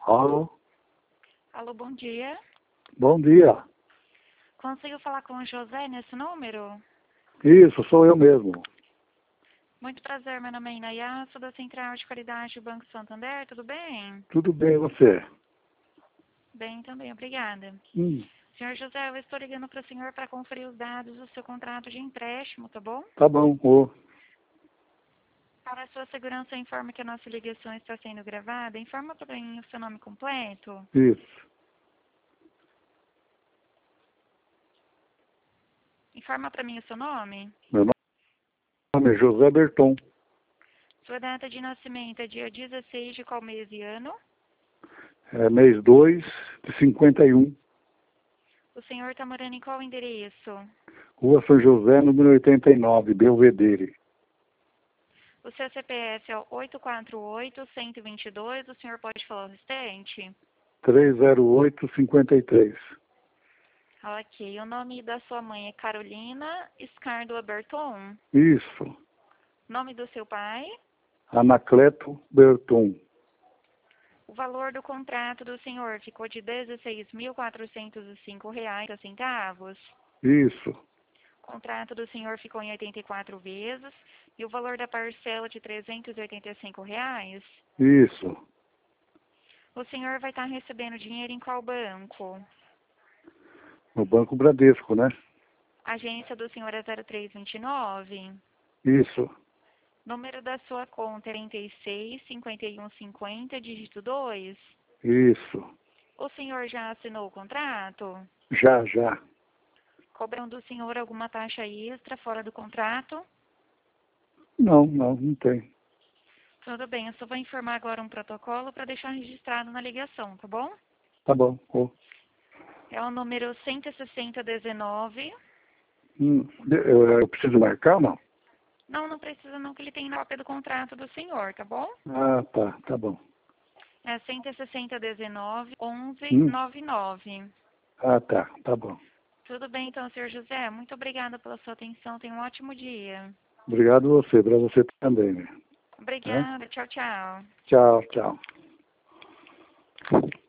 Alô? Alô, bom dia. Bom dia. Consigo falar com o José nesse número? Isso, sou eu mesmo. Muito prazer, meu nome é Inayá, sou da Central de Qualidade do Banco Santander, tudo bem? Tudo bem, e você? Bem também, obrigada. Hum, Senhor José, eu estou ligando para o senhor para conferir os dados do seu contrato de empréstimo, tá bom? tá bom. Ô, Para a sua segurança, informe que a nossa ligação está sendo gravada. Informa para mim o seu nome completo. isso. Informa para mim o seu nome. Meu nome é José Berton. Sua data de nascimento é dia 16 de qual mês e ano? É mês 2 de 51. O senhor está morando em qual endereço? Rua São José, número 89, Belvedere. O seu CPF é o 848-122, o senhor pode falar o restante? 30853. Ok, o nome da sua mãe é Carolina Scardo Berton. Isso. Nome do seu pai? Anacleto Berton. O valor do contrato do senhor ficou de R$ 16.405,00. Isso. O contrato do senhor ficou em 84 vezes e o valor da parcela de R$ 385,00. Isso. O senhor vai estar recebendo dinheiro em qual banco? No Banco Bradesco, né? A agência do senhor é 0329. Isso. Número da sua conta é 36-5150, dígito 2. Isso. O senhor já assinou o contrato? Já. Cobram do senhor alguma taxa extra fora do contrato? Não tem. Tudo bem, eu só vou informar agora um protocolo para deixar registrado na ligação, tá bom? Tá bom. Ô. É o número 16019. Eu preciso marcar ou não? Não, não precisa não, que ele tem cópia do contrato do senhor, tá bom? Ah, tá bom. É 16019 Hum. 1199. Ah, tá bom. Tudo bem então, senhor José? Muito obrigada pela sua atenção. Tenha um ótimo dia. Obrigado a você, para você também, né? Obrigada. Tchau, tchau. Tchau.